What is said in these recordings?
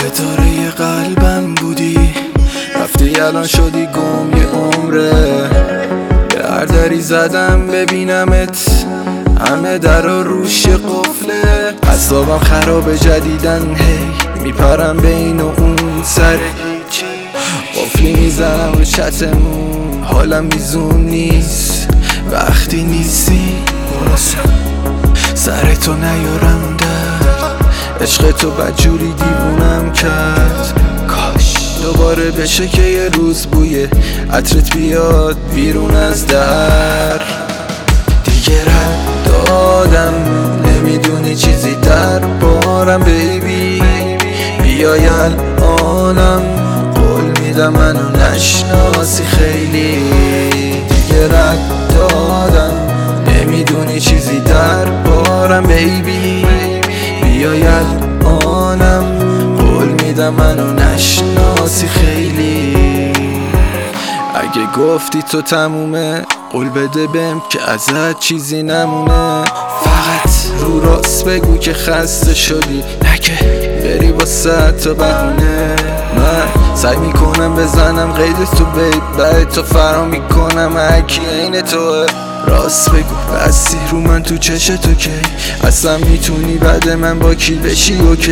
ستاره قلبم بودی، رفتی الان شدی گم یه عمره. به هر دری زدم ببینمت، همه درا روش قفله. اعصابم خراب جدیدن، هی میپرم بین و اون سر هیچی. قفلی میزنم رو چتمون، حالم میزون نیست وقتی نیستی. براسم سر تو نیارم در، عشق تو بدجوری دیوونم کرد. کاش دوباره بشه که یه روز بوی عطرت بیاد بیرون از در. دیگه رد دادم، نمیدونی چیزی در بارم بیبی. بیای الانم، قول میدم منو نشناسی خیلی. دیگه رد دادم، نمیدونی چیزی در بارم بیبی. بیای الانم، قول میدم منو نشناسی خیلی. اگه گفتی تو تمومه، قول بده بهم که ازت چیزی نمونه. فقط رو راست بگو که خسته شدی، نکه بری واسه تا بهونه. من سعی میکنم بزنم قید تو بیب، بعد تو فرا میکنم هرکی عین توه. راست بگو بستی رو من تو چش تو کی، اصلا میتونی بعد من با کی بشی اوکی.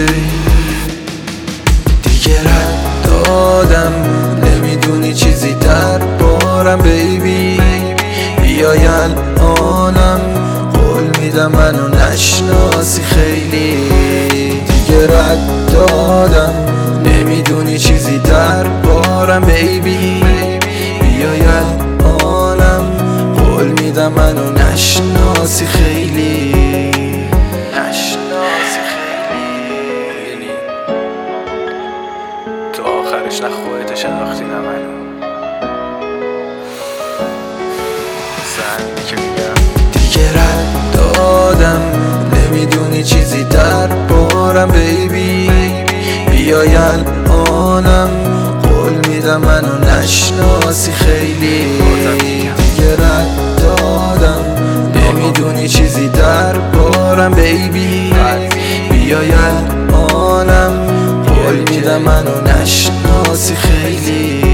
دیگه رد دادم، نمیدونی چیزی در بارم بیبی. بیای الانم، قول میدم منو نشناسی خیلی. دیگه رد دادم، نمیدونی چیزی در بارم بیبی. بیای الانم، قول میدم منو نشناسی خیلی. نشناسی خیلی. تو آخرش نه خودت شناختی نه منو. زنی که میگم دیگه رد دادم، نمیدونی چیزی در بارم بیبی. بیای الانم، قول میدم منو نشناسی خیلی. دیگه رد دادم، نمیدونی چیزی در بارم بیبی. بیای الانم، قول میدم منو نشناسی خیلی.